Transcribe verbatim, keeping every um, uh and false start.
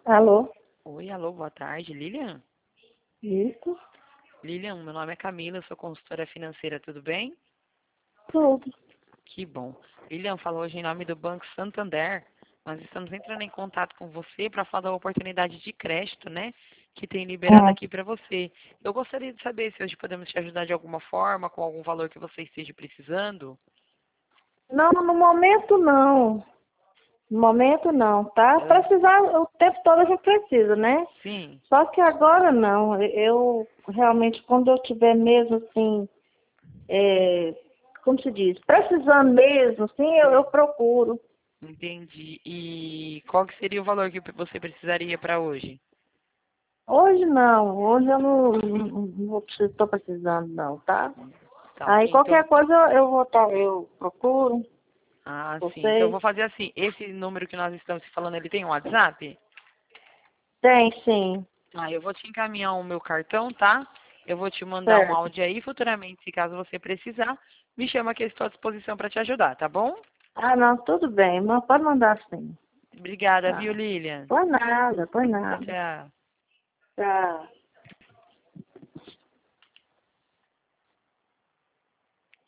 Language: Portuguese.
Alô? Oi, alô, boa tarde, Lilian? Isso? Lilian, meu nome é Camila, eu sou consultora financeira, tudo bem? Tudo. Que bom. Lilian, falou hoje em nome do Banco Santander. Nós estamos entrando em contato com você para falar da oportunidade de crédito, né? Que tem liberado Hum. aqui para você. Eu gostaria de saber se hoje podemos te ajudar de alguma forma, com algum valor que você esteja precisando. Não, no momento não. No momento não, tá? Ah, Precisar, o tempo todo a gente precisa, né? sim, Só que agora não. Eu realmente, quando eu tiver mesmo assim, é, como se diz, precisando mesmo, assim, eu, eu procuro. entendi. E qual que seria o valor que você precisaria para hoje? Hoje não, hoje eu não, não, não estou precisando não, tá? Tá Aí ok, então. qualquer coisa eu vou estar, eu procuro Ah, sim. Então eu vocês. vou fazer assim. Esse número que nós estamos se falando, ele tem um WhatsApp? Tem sim, Ah, eu vou te encaminhar o meu cartão, tá? Eu vou te mandar um certo. áudio aí futuramente, se caso você precisar. Me chama que eu estou à disposição para te ajudar, tá bom? Ah, não, tudo bem, mas pode mandar sim. Obrigada, viu, Tá. Lilian? Por nada, por Tchau, nada. tchau. Tá.